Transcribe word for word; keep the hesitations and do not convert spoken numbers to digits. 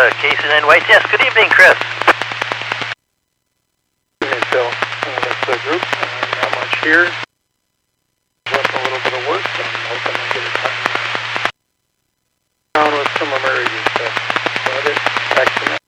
Casey nine White. Yes, good evening, Chris. Good evening, Phil. Uh, that's the group. Uh, not much here. Just a little bit of work, and I'm hoping I get it done. Down with some emergency stuff. Got it. Back to me.